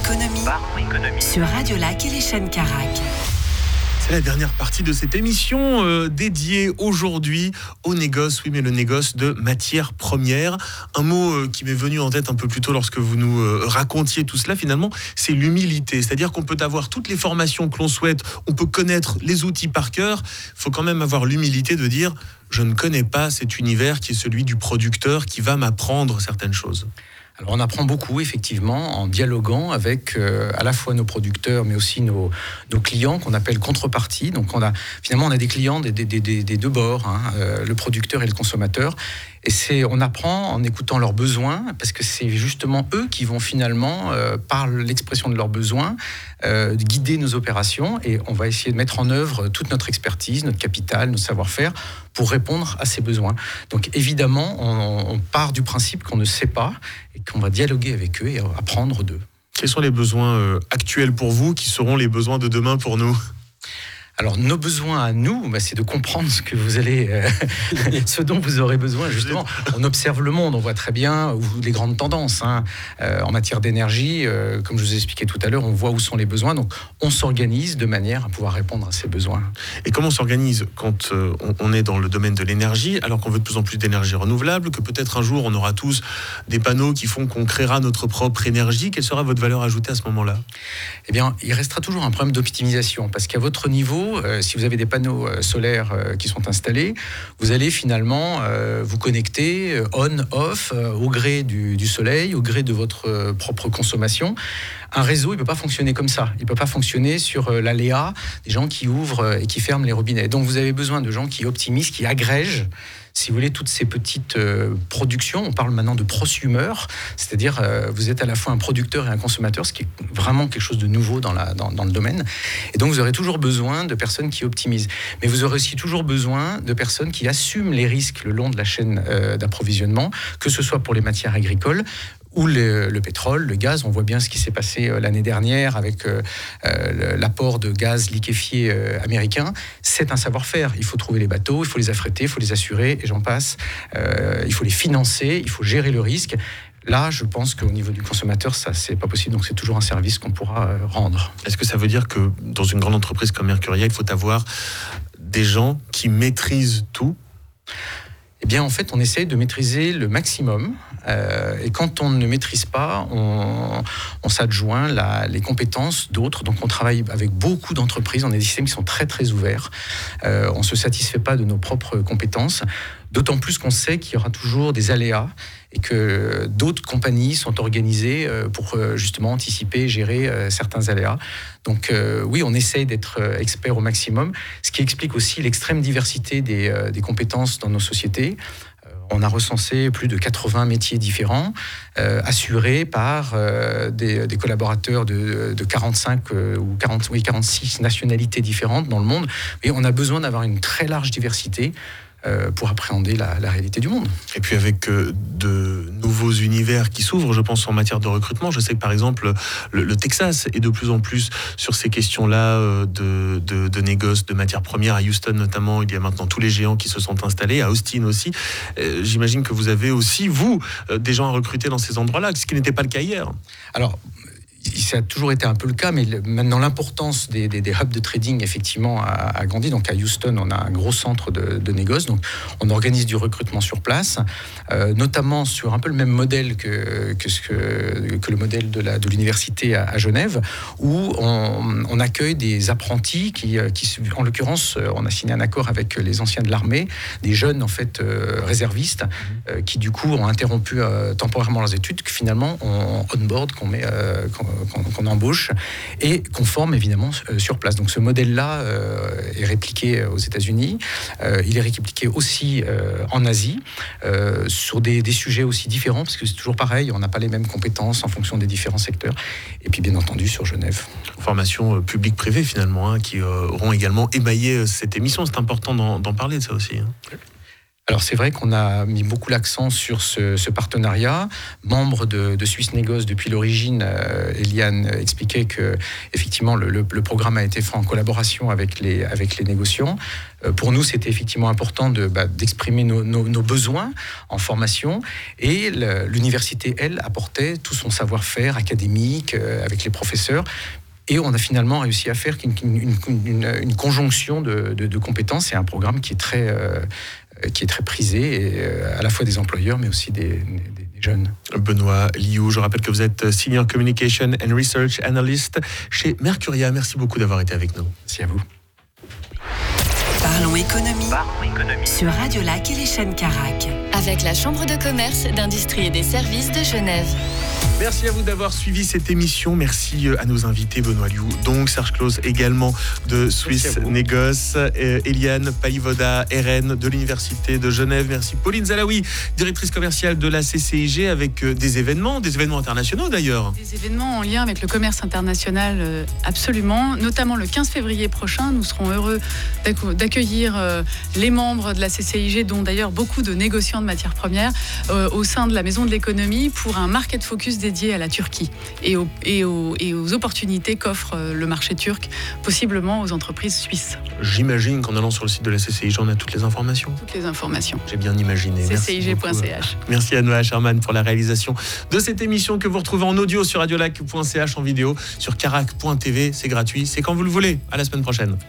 économie sur Radio Lac et les chaînes Carac. C'est la dernière partie de cette émission dédiée aujourd'hui au négoce, oui mais le négoce de matières premières. Un mot qui m'est venu en tête un peu plus tôt lorsque vous nous racontiez tout cela finalement, c'est l'humilité. C'est-à-dire qu'on peut avoir toutes les formations que l'on souhaite, on peut connaître les outils par cœur, il faut quand même avoir l'humilité de dire je ne connais pas cet univers qui est celui du producteur qui va m'apprendre certaines choses. Alors on apprend beaucoup effectivement en dialoguant avec à la fois nos producteurs mais aussi nos clients qu'on appelle contreparties. Donc on a des clients des deux bords, le producteur et le consommateur. Et on apprend en écoutant leurs besoins, parce que c'est justement eux qui vont finalement, par l'expression de leurs besoins, guider nos opérations. Et on va essayer de mettre en œuvre toute notre expertise, notre capital, notre savoir-faire, pour répondre à ces besoins. Donc évidemment, on part du principe qu'on ne sait pas, et qu'on va dialoguer avec eux et apprendre d'eux. Quels sont les besoins actuels pour vous, qui seront les besoins de demain pour nous ? Alors, nos besoins à nous, c'est de comprendre ce dont vous aurez besoin. Justement, on observe le monde, on voit très bien les grandes tendances. En matière d'énergie, comme je vous ai expliqué tout à l'heure, on voit où sont les besoins. Donc, on s'organise de manière à pouvoir répondre à ces besoins. Et comment on s'organise quand on est dans le domaine de l'énergie, alors qu'on veut de plus en plus d'énergie renouvelable, que peut-être un jour, on aura tous des panneaux qui font qu'on créera notre propre énergie. Quelle sera votre valeur ajoutée à ce moment-là ? Eh bien, il restera toujours un problème d'optimisation, parce qu'à votre niveau, si vous avez des panneaux solaires qui sont installés, vous allez finalement vous connecter on-off au gré du soleil, au gré de votre propre consommation. Un réseau, il ne peut pas fonctionner comme ça. Il ne peut pas fonctionner sur l'aléa des gens qui ouvrent et qui ferment les robinets. Donc vous avez besoin de gens qui optimisent, qui agrègent, si vous voulez, toutes ces petites productions. On parle maintenant de prosumeur, c'est-à-dire vous êtes à la fois un producteur et un consommateur, ce qui est vraiment quelque chose de nouveau dans le domaine. Et donc vous aurez toujours besoin de personnes qui optimisent. Mais vous aurez aussi toujours besoin de personnes qui assument les risques le long de la chaîne d'approvisionnement, que ce soit pour les matières agricoles, ou le pétrole, le gaz. On voit bien ce qui s'est passé l'année dernière avec l'apport de gaz liquéfié américain. C'est un savoir-faire. Il faut trouver les bateaux, il faut les affréter, il faut les assurer, et j'en passe. Il faut les financer, il faut gérer le risque. Là, je pense qu'au niveau du consommateur, ça, c'est pas possible. Donc, c'est toujours un service qu'on pourra rendre. Est-ce que ça veut dire que dans une grande entreprise comme Mercuria, il faut avoir des gens qui maîtrisent tout ? Eh bien, en fait, on essaye de maîtriser le maximum. Et quand on ne maîtrise pas, on s'adjoint les compétences d'autres. Donc, on travaille avec beaucoup d'entreprises. On a des systèmes qui sont très, très ouverts. On ne se satisfait pas de nos propres compétences. D'autant plus qu'on sait qu'il y aura toujours des aléas et que d'autres compagnies sont organisées pour justement anticiper, gérer certains aléas. Donc oui, on essaye d'être expert au maximum, ce qui explique aussi l'extrême diversité des compétences dans nos sociétés. On a recensé plus de 80 métiers différents, assurés par des collaborateurs de 45 ou 46 nationalités différentes dans le monde. Et on a besoin d'avoir une très large diversité pour appréhender la réalité du monde. Et puis avec de nouveaux univers qui s'ouvrent, je pense en matière de recrutement. Je sais que par exemple, le Texas est de plus en plus sur ces questions-là de négoce, de matières premières. À Houston notamment, il y a maintenant tous les géants qui se sont installés, à Austin aussi. J'imagine que vous avez aussi, vous, des gens à recruter dans ces endroits-là, ce qui n'était pas le cas hier. Alors, ça a toujours été un peu le cas, mais maintenant l'importance des hubs de trading effectivement a grandi. Donc à Houston, on a un gros centre de négoce. Donc on organise du recrutement sur place, notamment sur un peu le même modèle que le modèle de l'université à Genève, où on accueille des apprentis qui, en l'occurrence, on a signé un accord avec les anciens de l'armée, des jeunes en fait réservistes, qui du coup ont interrompu temporairement leurs études, que finalement on on-board, qu'on embauche et qu'on forme évidemment sur place. Donc ce modèle-là est répliqué aux États-Unis. Il est répliqué aussi en Asie, sur des sujets aussi différents, parce que c'est toujours pareil, on n'a pas les mêmes compétences en fonction des différents secteurs. Et puis bien entendu sur Genève. Formation publique-privée finalement, qui auront également émaillé cette émission. C'est important d'en parler de ça aussi. Alors c'est vrai qu'on a mis beaucoup l'accent sur ce partenariat. Membre de Suisse Négoce depuis l'origine, Eliane expliquait que effectivement le programme a été fait en collaboration avec les négociants. Pour nous, c'était effectivement important d'exprimer nos besoins en formation, et l'université, elle, apportait tout son savoir-faire académique avec les professeurs. Et on a finalement réussi à faire une conjonction de compétences. C'est un programme qui est très prisé, et à la fois des employeurs, mais aussi des jeunes. Benoît Liou, je rappelle que vous êtes Senior Communication and Research Analyst chez Mercuria. Merci beaucoup d'avoir été avec nous. Merci à vous. Parlons économie sur Radio Lac et les chaînes Carac. Avec la Chambre de commerce, d'industrie et des services de Genève. Merci à vous d'avoir suivi cette émission. Merci à nos invités, Benoît Liou, donc Serge Claus également de Suisse Négoce, Eliane Palivoda, RN de l'Université de Genève. Merci Pauline Zalaoui, directrice commerciale de la CCIG, avec des événements internationaux d'ailleurs. Des événements en lien avec le commerce international, absolument. Notamment le 15 février prochain, nous serons heureux d'accueillir les membres de la CCIG, dont d'ailleurs beaucoup de négociants de matières premières, au sein de la Maison de l'économie, pour un market focus dédié à la Turquie et aux opportunités qu'offre le marché turc, possiblement aux entreprises suisses. J'imagine qu'en allant sur le site de la CCIG, on a toutes les informations. Toutes les informations. J'ai bien imaginé. CCIG.ch. Merci à Noah Sherman pour la réalisation de cette émission que vous retrouvez en audio sur radiolac.ch, en vidéo sur carac.tv. C'est gratuit, c'est quand vous le voulez. À la semaine prochaine.